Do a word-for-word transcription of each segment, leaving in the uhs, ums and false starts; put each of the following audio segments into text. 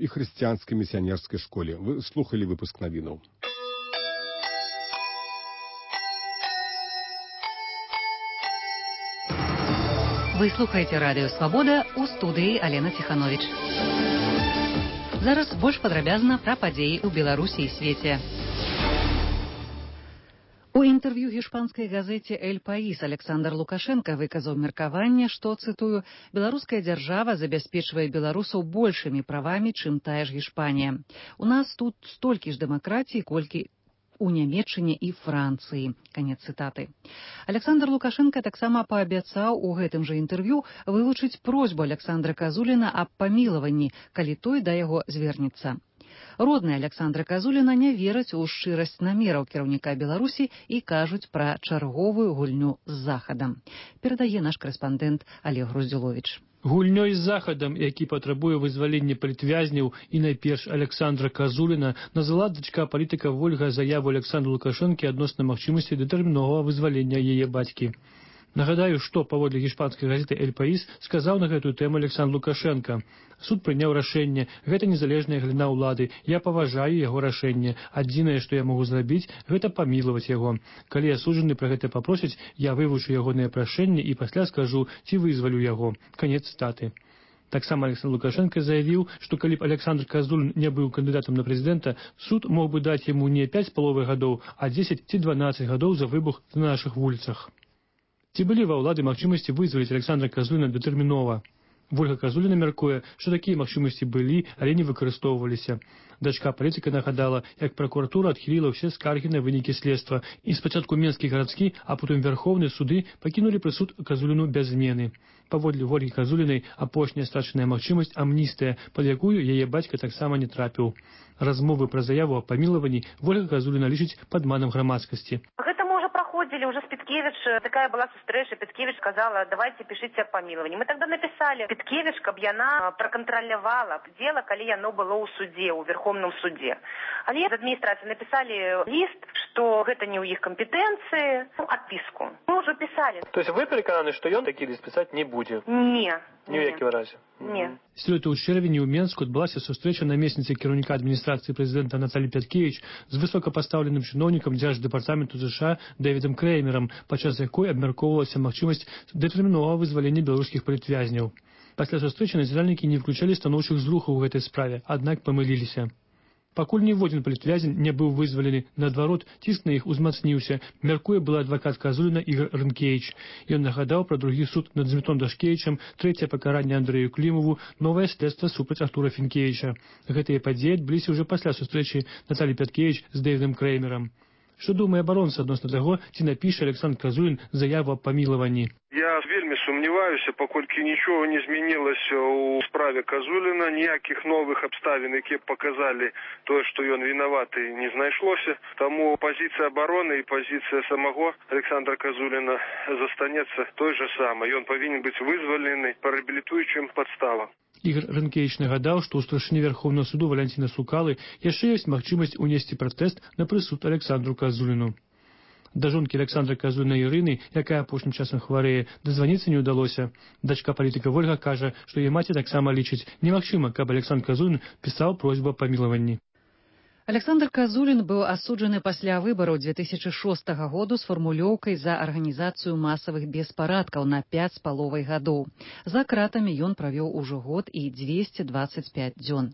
і хрысціянскай місіянерскай школе. Вы слухали выпуск навінаў. Вы слухаете радио «Свобода», у студии Алена Тиханович. Зараз больш падрабязна пра падзеі ў Беларусі і свеце. У інтэрв'ю гішпанскай газеце «Эль Паís» Александр Лукашенко выказаў меркаванне, што, цытую, «беларуская дзяржава забяспечвае беларусаў большымі правамі, чым тая ж Гішпанія. У нас тут столькі ж дэмакратіі, колькі у Нямецчыне і Францыі». Канец цытаты. Александр Лукашенко таксама паабяцаў у гэтым жа інтэрв'ю вылучыць просьбу Александра Казуліна аб памілаванні, калі той да яго звернецца. Родныя Александра Казуліна не вераць у шчырасць намераў кіраўніка Беларусі і кажуць пра чарговую гульню з Захадам. Перадае наш карэспандэнт Олег Груздзіловіч. Гульнёй з Захадам, які патрабуе вызвалення палітвязняў і найперш Александра Казуліна, назвала дачка палітыка Вольга заяву Александра Лукашэнкі адносна магчымасці дэтэрміновага вызвалення яе бацькі. Нагадаю, што паводле гішпанскай газеты «Эль Паís» сказаў на гэтую тэму Александр Лукашенко. Суд прыняў рашэнне, гэта незалежная галіна ўлады, я паважаю яго рашэнне. Адзінае, што я магу зрабіць, гэта памілаваць яго. Калі асуджаны пра гэта папросяць, я вывучу ягонае прашэнне і пасля скажу, ці вызвалю яго. Канец цытаты. Таксама Александр Лукашенко заявіў, што калі б Александр Казулін не быў кандыдатам на прэзідэнта, суд мог бы даць яму не пяць з паловай гадоў, а дзесяць ці дванаццаць гадоў за выбух на нашых вуліцах. Ці былі ва ўлады магчымасці вызваліць Александра Казуліна дэтэрмінова? Вольга Казуліна мяркуе, што такія магчымасці былі, але не выкарыстоўваліся. Дачка палітыка нагадала, як пракуратура адхіліла ўсе скаргі на вынікі следства, і спачатку Менскі гарадскі, а потым Вярхоўны суды пакінулі прысуд Казуліну без змены. Паводле Вольгі Казулінай апошняя страчаная магчымасць амністыя, пад якую яе бацька таксама не трапіў. Размовы пра заяву о памілаванні Вольга Казуліна лічыць падманам грамадскасці. Проходили уже с Петкевич, такая была встреча, Петкевич сказала, давайте пишите о помиловании. Мы тогда написали, Петкевич, каб яна проконтролировала дело, коли яно было у суде, у Верховном суде. Але из администрации написали лист, что это не у их компетенции, ну, отписку. Мы уже писали. То есть вы переконаны, что он такие лист писать не будет? Не. Ні ў якім разе? Не. Сёлета ў чэрвені ў Менску адбылася сустрэча намесніцы кіраўніка адміністрацыі прэзідэнта Наталі Пяткевіч з высокапастаўленым чыноўнікам дзярждэпартаменту ЗША Дэвідам Крэймерам, падчас якой абмяркоўвалася магчымасць дэтэрміновага вызвалення беларускіх палітвязняў. Пасля сустрэчы назіральнікі не выключалі станоўчых зрухаў у гэтай справе, аднак памыліліся. Пакуль ніводзін палітвязень не быў вызвалены, наадварот, ціск на іх узмацніўся, мяркуе былы адвакат Казуліна Ігор Рынкевіч. Ён нагадаў пра другі суд над Змітом Дашкевічам, трэцяе пакаранне Андрэю Клімову, новае следства супраць Артура Фінкевіча. Гэтыя падзеі адбыліся ўжо пасля сустрэчы Наталі Пяткевіч з Дэвідам Крэймерам. Што думае абаронца адносна таго, ці напіша Александр Казулін заяву аб памілаванні? Я вельмі сумніваюся, паколькі нічого не змянілася ў справе Казуліна, ніякіх новых абставін, якія б паказалі тое, што ён вінаваты, не знайшлося. Таму пазіцыя абароны і пазіцыя самого Александра Казуліна застанецца той же самай. Ён павінен быць вызвалены па рэабілітуючым падставам. Ігор Рынкевіч нагадаў, што ў старшыні Верховнага суду Валянціна Сукалы яшчэ ёсць магчымасць унесці пратэст на прысуд Александру Казуліну. Да жонкі Александра Казуліна Ірыны, якая апошнім часам хварэе, дазваніцца не ўдалося. Дачка палітыка Вольга кажа, што яе маці таксама лічыць, немагчыма, каб Александр Казулін пісаў просьбу аб памілаванні. Александр Казулін быў асуджаны пасля выбараў дзве тысячы шостага году з фармулёўкай за арганізацыю масавых беспарадкаў на пяць з паловай гадоў. За кратамі ён правёў ужо год і дзвесце дваццаць пяць дзён.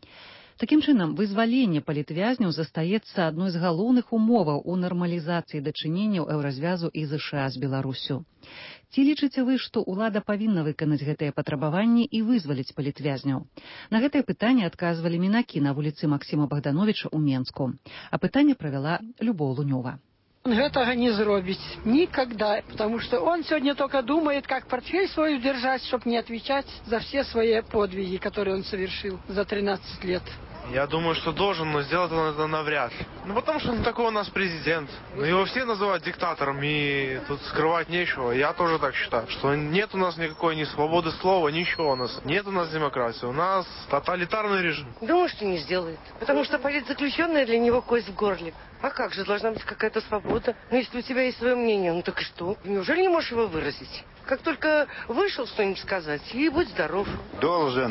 Такім чынам, вызваленне палітвязняў застаецца адной з галоўных умоваў у нармалізацыі дачыненняў еўразвязу і ЗША з Беларусю. Ці лічыце вы, што ўлада павінна выканаць гэтыя патрабаванні і вызваліць палітвязняў? На гэтае пытанне адказвалі мінакі на вуліцы Максіма Богдановича ў Менску. А пытанне правяла Любоў Лунёва. Он гэтага не зробіць никогда, потому что он сегодня только думает, как портфель свой удержать, чтобы не отвечать за все свои подвиги, которые он совершил за тринадцать лет. Я думаю, что должен, но сделать он это навряд ли. Ну, потому что он такой у нас президент. Ну, его все называют диктатором, и тут скрывать нечего. Я тоже так считаю, что нет у нас никакой ни свободы слова, ничего у нас. Нет у нас демократии, у нас тоталитарный режим. Думаю, что не сделает. Потому что политзаключенные для него кость в горле. А как же, должна быть какая-то свобода. Ну, если у тебя есть свое мнение, ну так и что? Неужели не можешь его выразить? Как только вышел что-нибудь сказать, и будь здоров. Должен.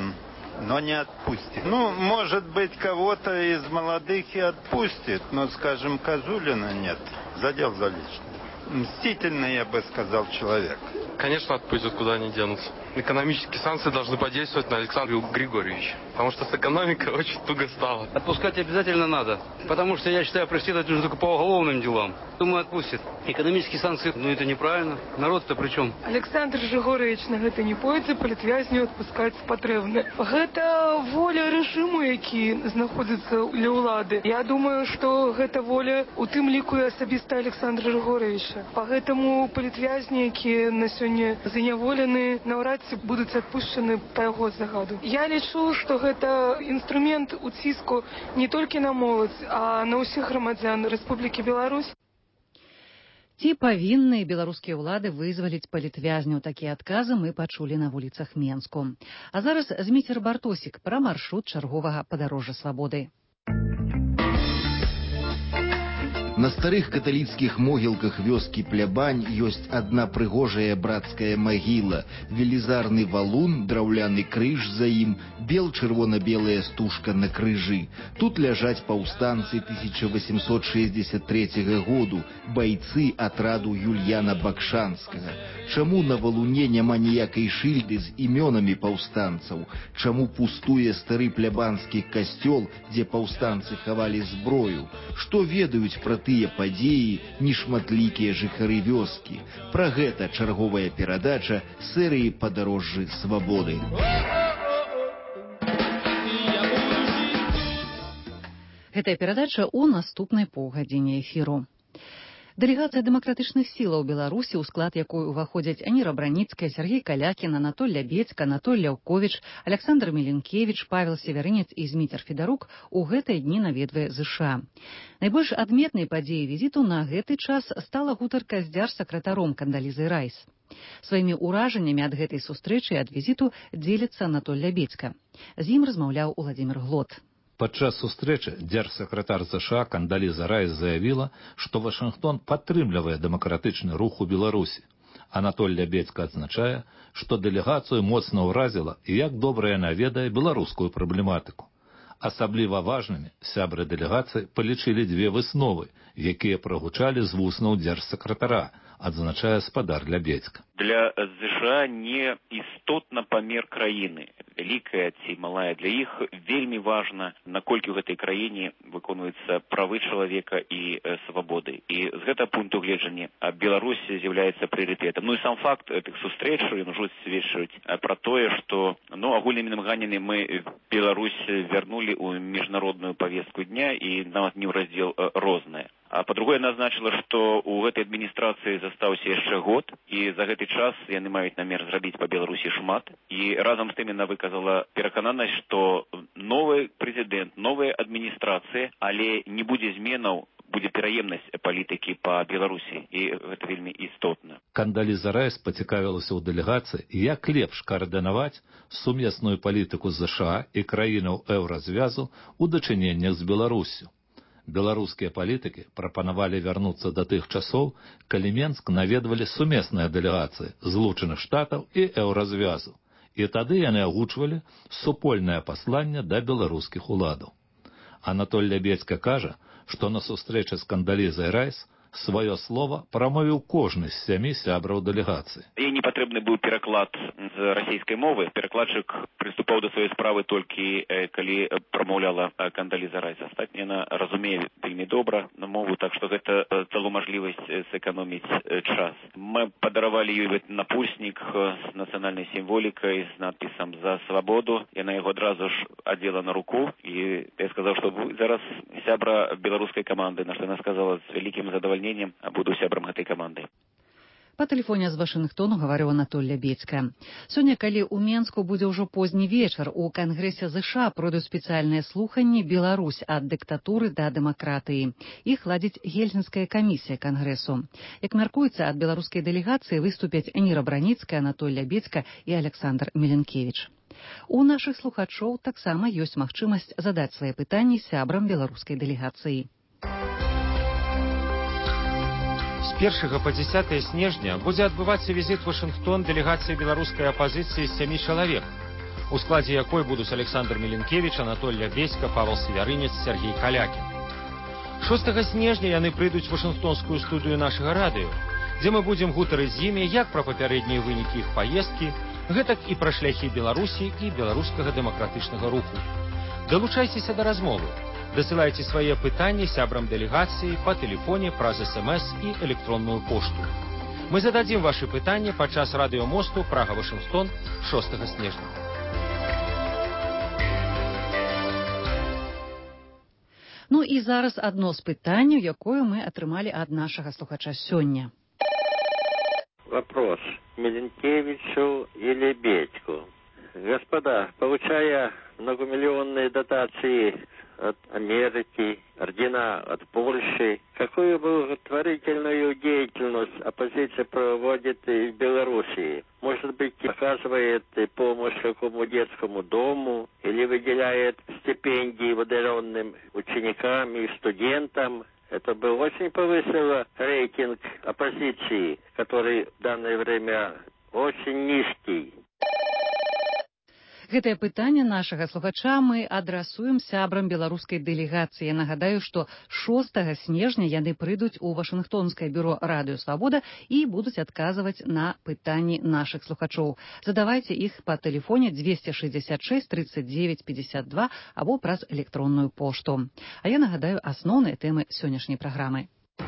но не отпустит. Ну, может быть, кого-то из молодых и отпустит, но, скажем, Козулина нет. Задел за личное. Мстительный, я бы сказал, человек. Конечно, отпустят, куда они денутся. Экономические санкции должны подействовать на Александра Григорьевича, потому что с экономикой очень туго стало. Отпускать обязательно надо, потому что, я считаю, преследовать нужно только по уголовным делам. Думаю, отпустят. Экономические санкции, ну это неправильно. Народ-то при чем? Александр Григорьевич на гэта не пойдзе, палітвязню адпускаць патрэбна. Гэта воля рэжыму, які знаходзіцца ля ўлады. Я думаю, што гэта воля у тым ліку і асабіста Александра Григорьевича. Поэтому палітвязні, якія на сёння заняволены, наўрад ці будуць адпушчаны па яго загаду. Я лічу, што гэта інструмент уціску не толькі на моладзь, а на ўсіх грамадзян Рэспублікі Беларусь. Ці павінны беларускія ўлады вызваліць палітвязняў? Такія адказы мы пачулі на вуліцах Менску. А зараз Зміцер Бартосік пра маршрут чарговага падарожжа свабоды. На старых каталіцкіх могілках вёскі Плябань ёсць адна прыгожая брацкая магіла, велізарны валун, драўляны крыж за ім, бел-чырвона-белая стужка на крыжы. Тут ляжаць паўстанцы тысяча восемьсот шестьдесят третьего году, байцы атраду Юльяна Бакшанскага. Чаму на валуне няма ніякай шыльды з імёнамі паўстанцаў? Чаму пустуе стары плябанскі касцёл, дзе паўстанцы хавалі зброю? Што ведаюць пра тыя падзеі нешматлікія жыхары вёскі? Пра гэта чарговая перадача серыі «Падарожжы свабоды». Гэтая перадача ў наступнай паўгадзіне эфіру. Дэлегацыя дэмакратычных сілаў Беларусі, у склад якой уваходзяць Аніра Браніцкая, Сергей Калякін, Анатоль Лябедзька, Анатоль Ляўковіч, Александр Меленкевіч, Павел Севярынец і Зміцер Федарук у гэтыя дні наведвае ЗША. Найбольш адметнай падзеяй візіту на гэты час стала гутарка з дзяржсакратаром Кандалізай Райс. Сваімі ўражаннямі ад гэтай сустрэчы і ад візіту дзеліцца Анатоль Лябедзька. З ім размаўляў Уладзімір Глот. Падчас сустрэчы дзяржсакратар ЗША Кандаліза Райс заявіла, што Вашынгтон падтрымлівае дэмакратычны рух у Беларусі. Анатоль Лябедзька адзначае, што дэлегацыю моцна ўразіла і як добра яна ведае беларускую праблематыку. Асабліва важнымі сябры дэлегацыі палічылі дзве высновы, якія прагучалі з вуснаў дзяржсакратара, адзначае спадар Лябедзька. Для ЗША не істотна памер краіны. Вялікая ці малая, для іх вельмі важна, наколькі ў гэтай краіне выконваюцца правы чалавека і э, свабоды. І з гэтага пункту гледжання Беларусь з'яўляецца прыярытэтам. Ну і сам факт гэтых сустрэч, ён ужо сведчыць пра тое, што ну, агульнымі намаганнямі мы Беларусь вярнулі ў міжнародную павестку дня і нават не ў раздзел э, рознае. А па-другое, назначила, што ў гэтай адміністрацыі застаўся яшчэ год, і за гэты час яны маюць намер зрабіць па Беларусі шмат. І разам з тым яна выказала перакананасць, што новы прэзідэнт, новая адміністрацыя, але не будзе зменаў, будзе пераемнасць палітыкі па Беларусі, і гэта вельмі істотна. Кандаліза Райс пацікавілася ў дэлегацыі, як лепш каардынаваць сумесную палітыку ЗША і краінаў еўразвязу ў дачыненнях з Беларусю. Беларускія палітыкі прапанавалі вярнуцца да тых часоў, калі Менск наведвалі сумесныя дэлегацыі Злучаных Штатаў і еўразвязу, і тады яны агучвалі супольнае пасланне да беларускіх уладаў. Анатоль Лябедзька кажа, што на сустрэчы з Кандалізай Райс сваё слова прамовіў кожны з сямі сябраў дэлегацыі. Ей не патрэбны быў пераклад з расійскай мовы. Перакладчык прыступаў да сваёй справы толькі э, калі прамаўляла э, Кандаліза Райс. Астатняе яна разумее вельмі добра на мову, так што гэта э, дало мажлівасць э, сэканоміць э, час. Мы падаравалі ёй напульснік э, з нацыянальнай сімволікай, з надпісам «За свабоду». Яна яго адразу ж адзела на руку, і я сказаў, што вы зараз сябра беларускай каманды, на што яна сказала з вялікім задавальненнем, буду сябрам гэтай каманды. Па тэлефоне з Вашынгтону гаварыў Анатоль Лябедзька. Сёння, калі ў Менску будзе ўжо позні вечар, у Кангрэсе ЗША пройдуць спецыяльныя слуханні «Беларусь ад дыктатуры да дэмакратыі». Іх ладзіць Гельсінская камісія Кангрэсу. Як мяркуецца, ад беларускай дэлегацыі выступяць Аніра Браніцкая, Анатоль Лябедзька і Александр Меленкевіч. У нашых слухачоў таксама ёсць магчымасць задаць свае пытанні сябрам беларускай дэлегацыі. З першага па дзесятае снежня будзе адбывацца візіт Вашынгтон дэлегацыі беларускай апазіцыі з сямі чалавек. у складзе якой будуць Александр Меленкевич, Анатолий Беська, Павел Северынец, Сергей Калякин. шостага снежня яны прыйдуць у Вашынгтонскую студыю нашага радыё, дзе мы будзем гутарыць з імі як пра папярэднія вынікі іх паездкі, гэтак і пра шляхі Беларусі і беларускага дэмакратычнага руху. Далучайцеся да размовы. Дасылайце свае пытанні сябрам дэлегацыі па тэлефоне праз эс-эм-эс і электронную пошту. Мы зададзім вашы пытанні падчас радыёмосту Прага-Вашынгтон шостага снежня. Ну і зараз адно з пытанняў, якое мы атрымалі ад нашага слухача сёння. Вопрос. Меленкевичу или Бедьку? Господа, получая многомиллионные дотации от Америки, ордена от Польши, какую благотворительную деятельность оппозиция проводит в Белоруссии? Может быть, оказывает помощь какому детскому дому или выделяет стипендии выделенным ученикам и студентам? Это бы очень повысило рейтинг оппозиции, который в данное время очень низкий. Гэтае пытанне нашага слухача мы адрасуем сябрам беларускай дэлегацыі. Я нагадаю, што шостага снежня яны прыйдуць у Вашынгтонскае бюро Радыё Свабода і будуць адказваць на пытанні нашых слухачоў. Задавайце іх па тэлефоне двести шестьдесят шесть тридцать девять пятьдесят два або праз электронную пошту. А я нагадаю асноўныя тэмы сённяшняй праграмы.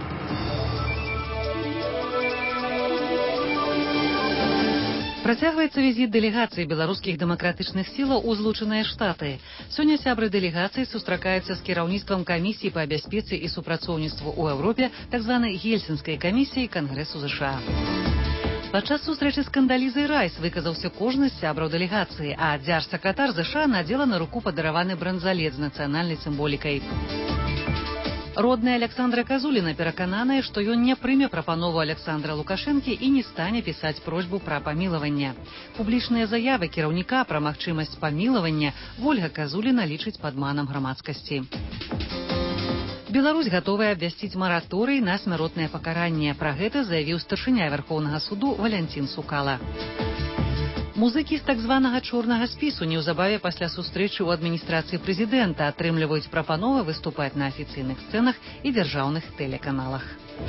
Працягваецца візіт дэлегацыі беларускіх дэмакратычных сілаў у Злучаныя Штаты. Сёння сябры дэлегацыі сустракаюцца з кіраўніцтвам камісіі па бяспецы і супрацоўніцтву ў Еўропе, так званай Гельсінскай камісіі Кангрэсу ЗША. Падчас сустрэчы з Кандалізай Райс выказаўся кожны з сябраў дэлегацыі, а дзяржсакратар ЗША надзела на руку падараваны бранзалет з нацыянальнай сімволікай. Родная Александра Казуліна перакананая, што ён не прыме прапанову Александра Лукашэнкі і не стане пісаць просьбу пра памілаванне. Публічныя заявы кіраўніка пра магчымасць памілавання Ольга Казуліна лічыць падманам грамадскасці. Беларусь гатовая абвясціць мараторый на смяротнае пакаранне. Пра гэта заявіў старшыня Верхоўнага суду Валянцін Сукала. Музыкі з так званага чорнага спісу неўзабаве пасля сустрэчы ў адміністрацыі прэзідэнта атрымліваюць прапановы выступаць на афіцыйных сцэнах і дзяржаўных тэлеканалах.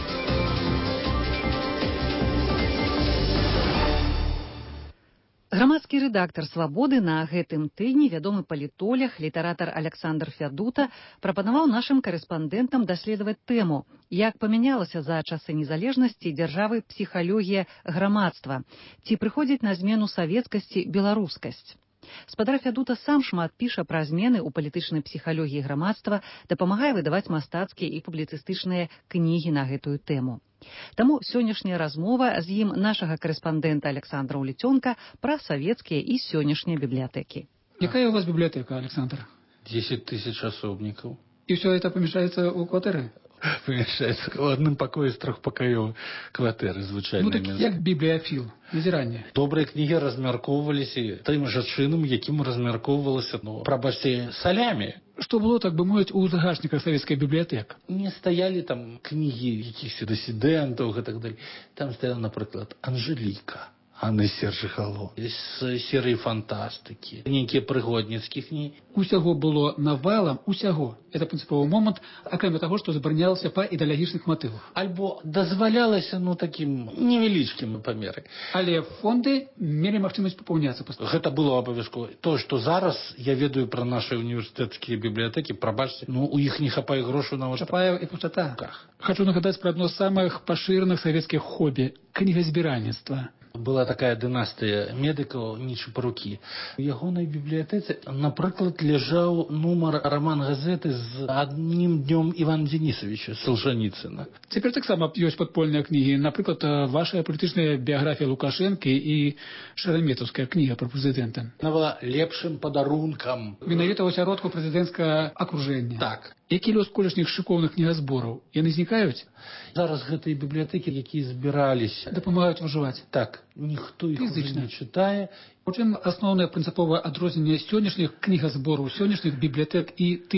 Грамадскі рэдактар «Свабоды» на гэтым тыдні вядомы палітолог, літаратар Александр Фядута прапанаваў нашым карэспандэнтам даследаваць тэму, як памянялася за часы незалежнасці дзяржавы псіхалогія грамадства, ці прыходзіць на змену савецкасці беларускасць. Спадар Фядута сам шмат піша пра змены ў палітычнай псіхалогіі грамадства, дапамагае выдаваць мастацкія і публіцыстычныя кнігі на гэтую тэму. Таму сённяшняя размова з ім нашага карэспандэнта Александра Уліцёнка пра савецкія і сённяшнія бібліятэкі. Якая у вас библиотека, Александр? десять тысяч особников. И все это помещается у квартиры? Помещается в одном покое из трех покоев квартиры, звычайно. Ну так як бібліяфіл, назірання. Добрыя кнігі размяркоўваліся тым жа чынам, якім размяркоўвалася, ну, прабачце, салямі. Что было, так бы мовіць, у загашніках савецкай бібліятэк? Не стаялі там кнігі якіхся дысідэнтаў і так далее. Там стаяла, напрыклад, Анжеліка. Анны Сержихало. З серыі фантастыкі. Нейкія прыгодніцкія кнігі. Усяго было навалам, усяго. Это прынцыповы момант, акрамя таго, што забаранялася па ідэалагічных матывах. Альбо дазвалялася, ну, такім невялічкім памеры. Але фонды мелі магчымасць папаўняцца. Гэта было абавязкова. То, што зараз я ведаю пра нашы універсітэцкія бібліятэкі, прабачце, ну, у іх не хапае грошаў на Чапае і пустата. Хочу нагадаць пра адно з самых пашыраных савецкіх хобі – кнігазбіральніцтва. Была такая дынастыя медыкаў Нічапарукі. У ягонай бібліятэцы, напрыклад, ляжаў нумар раман-газеты з адным днём Івана Денисовича Солжаніцына. Цяпер таксама ёсць падпольныя кнігі. Напрыклад, ваша палітычная біяграфія Лукашэнкі і Шараметаўская кніга пра прэзідэнта. Яна была лепшым падарункам. Менавіта ў асяродку прэзідэнцкага акружэння. Так. Які лёс колішніх шыкоўных кнігазбораў? Яны знікаюць? Зараз гэтыя бібліятэкі, якія збіраліся, дапамагаюць выжываць. Так, ніхто іх уже не чытае. У чым асноўнае прынцыповае адрозненне сённяшніх кнігазбораў, сённяшніх бібліятэк і тых,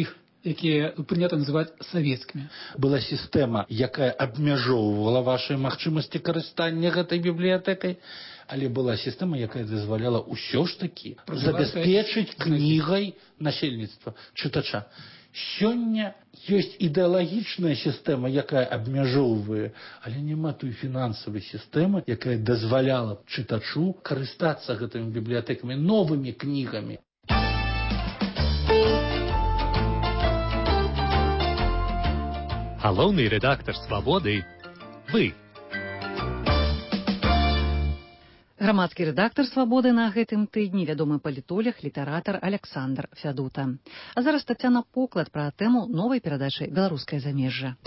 якія прынята называць савецкімі. Была сістэма, якая абмяжоўвала вашыя магчымасці карыстання гэтай бібліятэкай, але была сістэма, якая дазваляла ўсё ж такі забяспечыць кнігай насельніцтва, чытача. Сёння ёсць ідэалагічная сістэма, якая абмяжоўвае, але няма той фінансавай сістэмы, якая дазваляла чытачу карыстацца гэтымі бібліятэкамі, новымі кнігамі. Галоўны рэдактар «Свабоды» – вы. Грамадскі рэдактар «Свабоды» на гэтым тыдні вядомы палітолог, літаратар Александр Фядута. А зараз Тацяна Поклад пра тэму новай перадачы «Беларускае замежжа».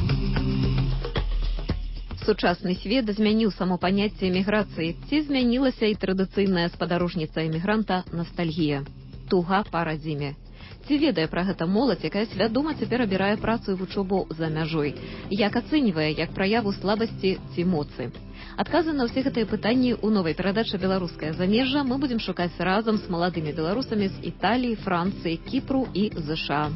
Сучасны свет змяніў само паняцце эміграцыі. Ці змянілася і традыцыйная спадарожніца эмігранта ностальгія. Туга па радзіме. Ці ведае пра гэта моладзь, якая свядома цяпер абірае працу і вучобу за мяжой? Як ацэньвае, як праяву слабасці ці моцы? Адказы на ўсе гэтыя пытанні ў новай перадачы «Беларускае замежжа» мы будзем шукаць разам з маладымі беларусамі з Італіі, Францыі, Кіпру і ЗША.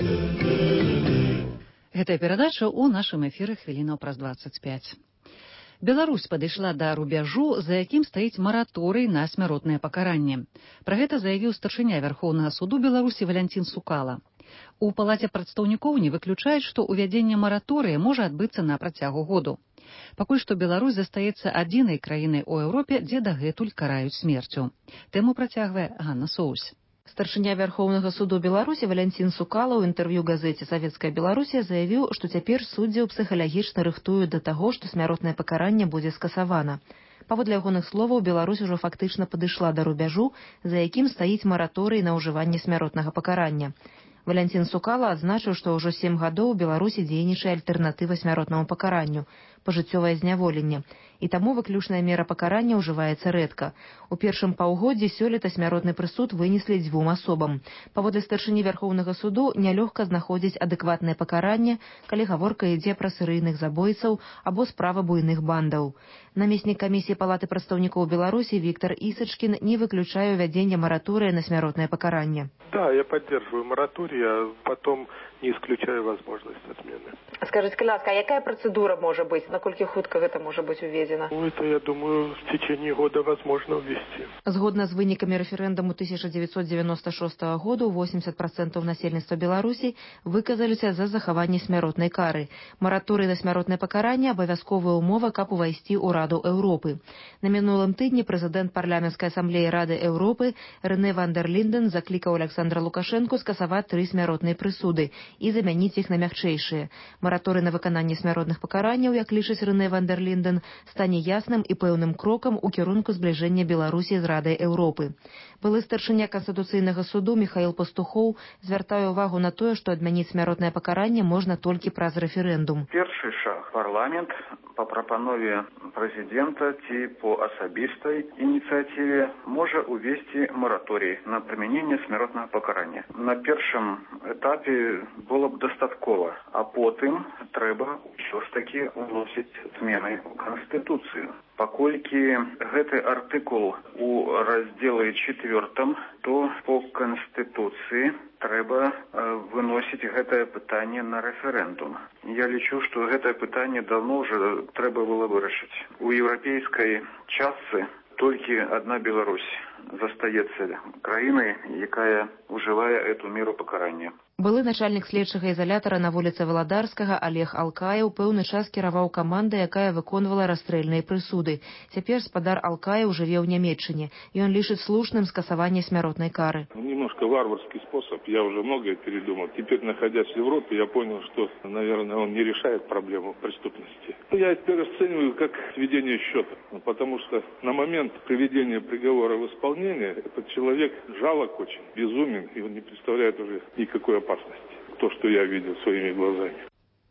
Гэтая перадача ў нашым эфіры хвілінаў праз дваццаць пяць. Беларусь падышла да рубяжу, за якім стаіць мараторый на смяротнае пакаранне. Пра гэта заявіў старшыня Вярхоўнага суду Беларусі Валянцін Сукала. У палаце прадстаўнікоў не выключаюць, што ўвядзенне мараторыя можа адбыцца на працягу году. Пакуль што Беларусь застаецца адзінай краінай у Еўропе, дзе дагэтуль караюць смерцю. Тэму працягвае Ганна Соусь. Старшыня Вярхоўнага суду Беларусі Валянцін Сукала ў інтэрв'ю газеце «Савецкая Беларусія» заявіў, што цяпер суддзяў псіхалагічна рыхтуюць да таго, што смяротнае пакаранне будзе скасавана. Паводле ягоных словаў, Беларусь ужо фактычна падышла да рубяжу, за якім стаіць мараторый на ўжыванне смяротнага пакарання. Валянцін Сукала адзначыў, што ўжо сем гадоў у Беларусі дзейнічае альтэрнатыва смяротнаму пакаранню – пажыццёвае зняволенне. І таму выключная мера пакарання ўжываецца рэдка. У першым паўгоддзі сёлета смяротны прысуд вынеслі дзвюм асобам. Паводле старшыні Вярхоўнага суду нялёгка знаходзіць адэкватнае пакаранне, калі гаворка ідзе пра серыйных забойцаў або справа буйных бандаў. Намеснік камісіі палаты прадстаўнікоў Беларусі Віктор Ісачкін не выключае ўвядзення мараторыя на смяротнае пакаранне. Да, я поддерживаю мораторий, а потом не исключаю возможность отмены. Скажите, ласка, а якая процедура может быть? Наколькі хутка гэта можа быць уведзена? Ну, это, я думаю, в течение года возможно ввести. Згодна з вынікамі рэферэндуму тысяча дзевяцьсот дзевяноста шостага году восемьдесят процентов насельніцтва Беларусі выказаліся за захаванне смяротнай кары. Мараторый на смяротнае пакаранне абавязковая умова, каб увайсці ў Раду Еўропы. На мінулым тыдні прэзідэнт парламенцкай асамблеі Рады Еўропы Рэне ван дер Лінден заклікаў Александра Лукашэнку скасаваць тры смяротныя прысуды і замяніць іх на мякчэйшыя. Мараторый на выкананне смяротных пакаранняў, як лічыць Рэне ван дер Лінден, стане ясным і пэўным крокам у кірунку збліжэння Беларусі з Радай Еўропы. Былы старшыня Канстытуцыйнага суду Міхаіл Пастухоў звяртае ўвагу на тое, што адмяніць смяротнае пакаранне можна толькі праз рэферэндум. Першы шаг. Парламент па прапанове прэзідэнта ці по асабістай ініцыятыве можа увесці мараторый на прымяненне смяротнага пакарання. На першым этапе было б дастаткова, а потым трэба ўсё ж такі уносіць змены ў Канстытуцыю. Паколькі гэты артыкул у раздзеле чацвёртым, то по Канстытуцыі трэба выносіць гэтае пытанне на рэферэндум. Я лічу, што гэтае пытанне давно ўжо трэба было вырашыць. У еўрапейскай частцы толькі адна Беларусь застаецца краінай, якая ўжывае эту меру пакарання. Былы начальнік следчага ізалятара на вуліцы Валадарскага Олег Алкаев пэўны час кіраваў камандай, якая выконвала расстрэльныя прысуды. Цяпер спадар Алкаев жыве ў Нямецчыне. Ён лічыць слушным скасаванне смяротнай кары. Немножко варварский способ. Я уже многое передумал. Теперь, находясь в Европе, я понял, что, наверное, он не решает проблему преступности. Я это расцениваю как сведение счета. Потому что на момент приведения приговора в исполнение этот человек жалок очень, безумен, и он не представляет уже никакой опасности. То, что я видел своими глазами.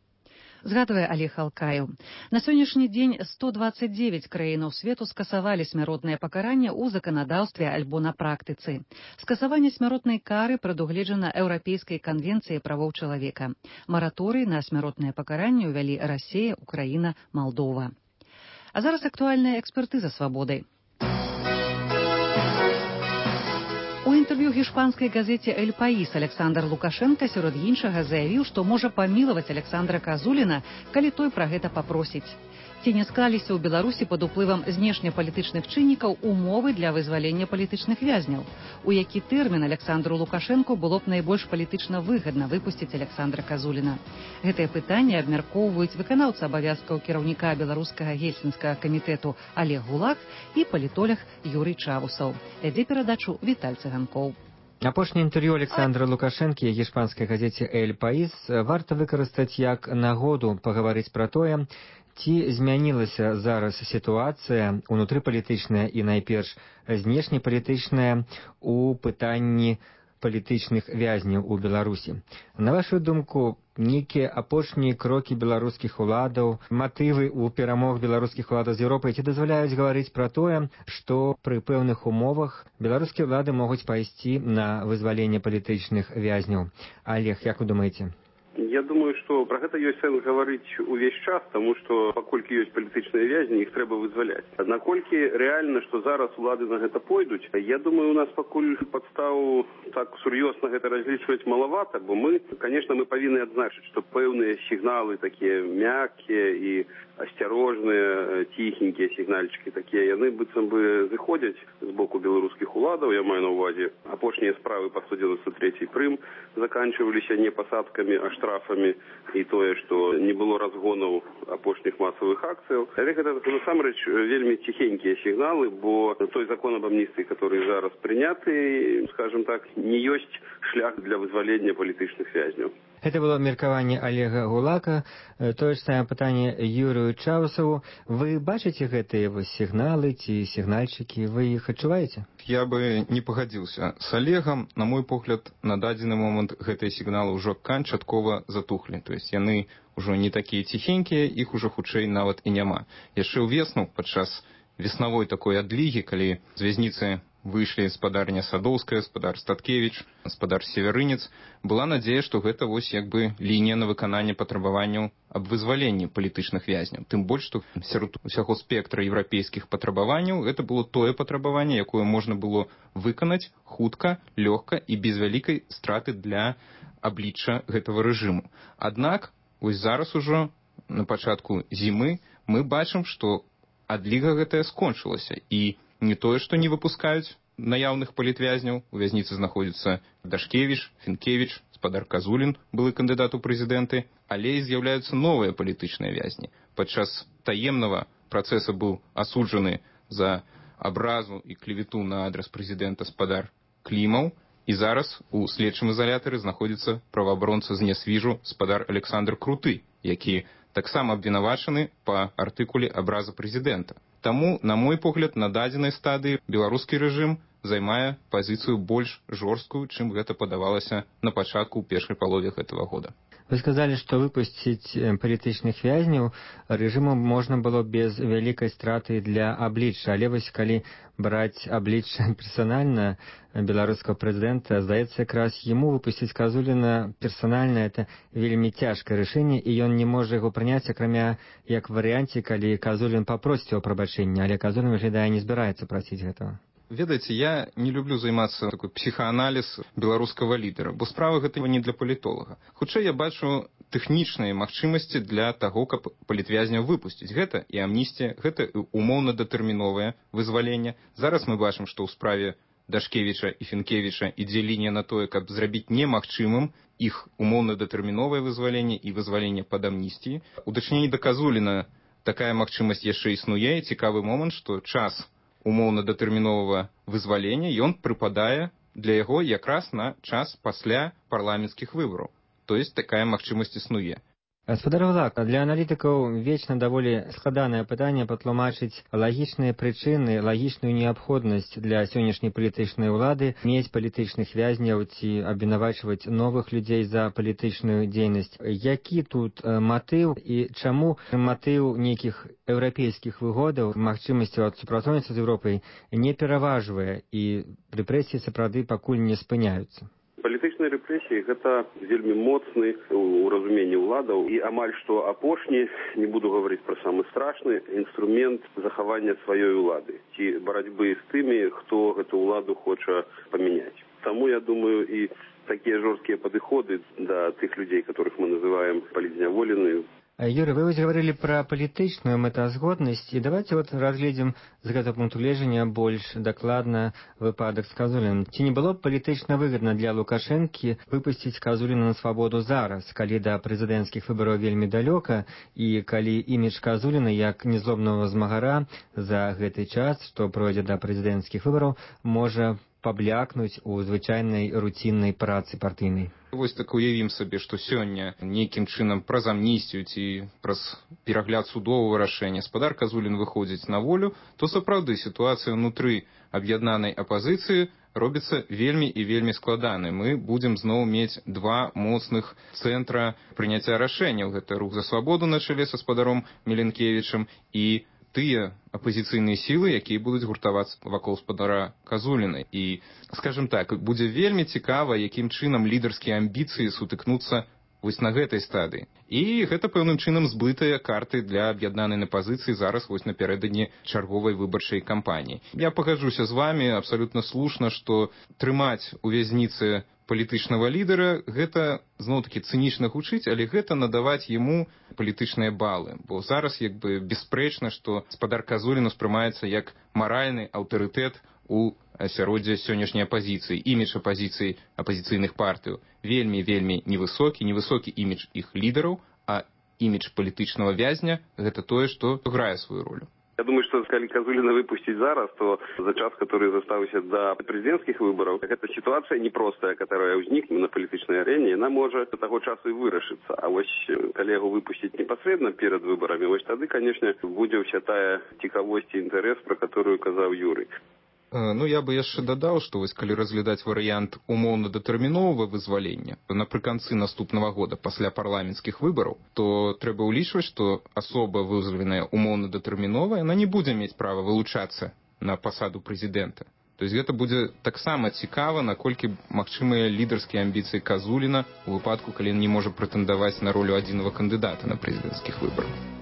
Згадвае Олег Алкаев. На сённяшні дзень сто дваццаць дзевяць краінаў свету скасавалі смяротнае пакаранне ў заканадаўстве альбо на практыцы. Скасаванне смяротнай кары прадугледжана Еўрапейскай канвенцыяй правоў чалавека. Мараторый на смяротнае пакаранне ўвялі Расія, Украіна, Малдова. А зараз актуальная экспертыза свабоды. У інтэрв'ю гішпанскай газеце «Эль Паís» Александр Лукашенко сярод іншага заявіў, што можа памілаваць Александра Казуліна, калі той пра гэта папросіць. Ці не склаліся ў Беларусі пад уплывам знешнепалітычных чыннікаў умовы для вызвалення палітычных вязняў? У які тэрмін Александру Лукашенку было б найбольш палітычна выгадна выпусціць Александра Казуліна? Гэтыя пытанні абмяркоўваюць выканаўца абавязкаў кіраўніка беларускага гельсінскага камітэту Олег Гулак і палітолог Юрый Чавусаў. Вядзе перадачу Віталь Цыганкоў. Апошняе інтэрв'ю Александра Лукашэнкі гішпанскай газеце «Эль Паís» варта выкарыстаць як нагоду пагаварыць пра тое, ці змянілася зараз сітуацыя унутрыпалітычная і найперш знешнепалітычная у пытанні палітычных вязняў у Беларусі. На вашу думку, нейкія апошнія крокі беларускіх уладаў, матывы ў перамог беларускіх уладаў з Еўропай ці дазваляюць гаварыць пра тое, што пры пэўных умовах беларускія ўлады могуць пайсці на вызваленне палітычных вязняў? Олег, як вы думаеце? Я думаю, што пра гэта ёсць сэнс гаварыць увесь час, таму што паколькі ёсць палітычныя вязні, іх трэба вызваляць. Наколькі рэальна, што зараз улады на гэта пойдуць, я думаю, у нас пакуль падстаў так сур'ёзна гэта разлічваць малавата, бо мы, конечно, мы павінны адзначыць, што пэўныя сігналы такія мяккія і асцярожныя, ціхенькія сігнальчыкі такія, яны быццам бы зыходзяць з боку беларускіх уладаў. Я маю на ўвазе апошнія справы па сто дзевяносто трэцяй прым заканчиваліся не пасадкамі, а штрафамі, і тое, што не было разгонаў апошніх масавых акцыяў. Але гэта насамрэч вельмі ціхенькія сігналы, бо той закон об амністыі, который зараз прыняты, скажем так, не ёсць шлях для вызвалення палітычных вязняў. Это было меркаванне Олега Гулака. Тое ж самае пытанне Юрию Чаусову. Вы бачыце гэтыя сігналы ці сігнальчыкі? Вы іх адчуваеце? Я бы не пагадзіўся с Олегом. На мой погляд, на дадзены момант гэтыя сігналы ўжо канчаткова затухлі. То есть яны ўжо не такія ціхенькія, іх ужо хутчэй нават і няма. Яшчэ ўвесну падчас веснавой такой адлігі, калі з вязніцы выйшлі спадарня Садоўская, спадар Статкевіч, спадар Севярынец, была надзея, што гэта вось як бы лінія на выкананне патрабаванняў аб вызваленні палітычных вязняў. Тым больш, што сярод усяго спектра еўрапейскіх патрабаванняў гэта было тое патрабаванне, якое можна было выканаць хутка, лёгка і без вялікай страты для аблічча гэтага рэжыму. Аднак, вось зараз ужо на пачатку зімы мы бачым, што адліга гэтая скончылася, і не тое, што не выпускаюць наяўных палітвязняў. У вязніцы знаходзіцца Дашкевіч, Фінкевіч, спадар Казулін, былы кандыдат у прэзідэнты, але і з'яўляюцца новыя палітычныя вязні. Падчас таемнага працэса быў асуджаны за абразу і клевету на адрас прэзідэнта спадар Клімаў, і зараз у следчым изолятары знаходзіцца праваабаронца з Нясвіжу спадар Александр Круты, які таксама абвінавачаны па артыкуле абраза прэзідэнта. Таму, на мой погляд, на дадзенай стадыі беларускі рэжым займае пазіцыю больш жорсткую, чым гэта падавалася на пачатку ў першай палове гэтага года. Вы сказалі, што выпусціць палітычных вязняў рэжыму можна было без вялікай страты для аблічча. Але вось калі браць аблічча персанальна беларускага прэзідэнта, здаецца, якраз яму выпусціць Казуліна персанальна это вельмі цяжкае рашэнне, і ён не можа яго прыняць, акрамя як варыянце, калі Казулін папросіць о прабачэння, але Казулін, выглядае, не збіраецца прасіць гэтага. Ведаеце, я не люблю займацца такой псіхааналіз беларускага лідара, бо справа гэтага не для палітолага. Хутчэй я бачу тэхнічныя магчымасці для таго, каб палітвязняў выпусціць. Гэта і амністія, гэта умоўна-датэрміновае вызваленне. Зараз мы бачым, што ў справе Дашкевіча і Фінкевіча ідзе лінія на тое, каб зрабіць немагчымым іх умоўна-датэрміновае вызваленне і вызваленне пад амністіі. У дачыненні да Казуліна такая магчымасць яшчэ існуе, і цікавы момант, што час умоўна-датэрміновага вызвалення ён прыпадае для яго якраз на час пасля парламенцкіх выбараў. То есть такая магчымасць існуе. Гаспадар Гулак, для аналітыкаў вечна даволі складанае пытанне патлумачыць лагічныя прычыны, лагічную неабходнасць для сённяшняй палітычнай улады мець палітычных вязняў ці абвінавачваць новых людзей за палітычную дзейнасць. Які тут матыў і чаму матыў нейкіх еўрапейскіх выгодаў, магчымасцяў ад супрацоўніцтва з Еўропай не пераважвае і рэпрэсіі сапраўды пакуль не спыняюцца? Палітычныя рэпрэсіі гэта вельмі моцны у разуменні ўладаў і амаль што апошні, не буду гаварыць пра самы страшны, інструмент захавання сваёй улады ці барацьбы з тымі, хто гэту ўладу хоча памяняць. Тому, я думаю, и такие жесткие подходы до тех людей, которых мы называем политняволенными. Юрий, вы вось говорили про палітычную мэтазгоднасць, і давайте вот разгледзім з гэтага пункту гледжання больш дакладна выпадак з Казуліным. Ці не было б палітычна выгадна для Лукашэнкі выпусціць Казуліна на свабоду зараз, калі да прэзідэнцкіх выбараў вельмі далёка, і калі імідж Казуліна як незлобнага змагара за гэты час, што пройдзе да прэзідэнцкіх выбараў, можа паблякнуць у звычайнай руціннай працы партыйнай? Вось так уявім сабе, што сёння нейкім чынам праз амністыю ці праз перагляд судовага рашэння спадар Казулін выходзіць на волю, то сапраўды сітуацыя ўнутры аб'яднанай апазіцыі робіцца вельмі і вельмі складанай. Мы будзем зноў мець два моцных цэнтра прыняцця рашэнняў. Гэта рух за свабоду на чале са спадаром Меленкевічам і тыя апозіцыйныя сілы, якія будуць гуртавацца вакол спадара Казуліна. І, скажем так, будзе вельмі цікава, якім чынам лідарскія амбіцыі сутыкнуцца вось на гэтай стадыі. І гэта пэўным чынам збытыя карты для аб'яднанай апазіцыі зараз вось напярэдадні чарговай выбарчай кампаніі. Я пагаджуся з вамі, абсалютна слушна, што трымаць у вязніцы палітычнага лідара, гэта зноў-такі цынічна гучыць, але гэта надаваць яму палітычныя балы. Бо зараз як бы бясспрэчна, што спадар Казулін успрымаецца як маральны аўтарытэт у асяроддзе сённяшняй апазіцыі. Імідж апазіцыі апазіцыйных партыяў вельмі-вельмі невысокі, невысокі імідж іх лідараў, а імідж палітычнага вязня – гэта тое, што грае сваю ролю. Я думаю, что если Казулина выпустить зараз, то за час, который заставился до президентских выборов, эта ситуация непростая, которая возникнет на политической арене, она может до того часу и вырашиться. А вот коллегу выпустить непосредственно перед выборами, вот тогда, конечно, будет вся та цікавосць и интерес, про которую сказал Юрий. Ну, я бы яшчэ дадаў, што вось калі разглядаць варыянт умоўна-датэрміновага вызвалення напрыканцы наступнага года пасля парламенцкіх выбараў, то трэба ўлічваць, што асоба вызваленая умоўна-датэрмінова, яна не будзе мець права вылучацца на пасаду прэзідэнта. То есть гэта будзе таксама цікава, наколькі магчымыя лідарскія амбіцыі Казуліна у выпадку, калі ён не можа прэтэндаваць на ролю адзінага кандыдата на прэзідэнцкіх выбарах.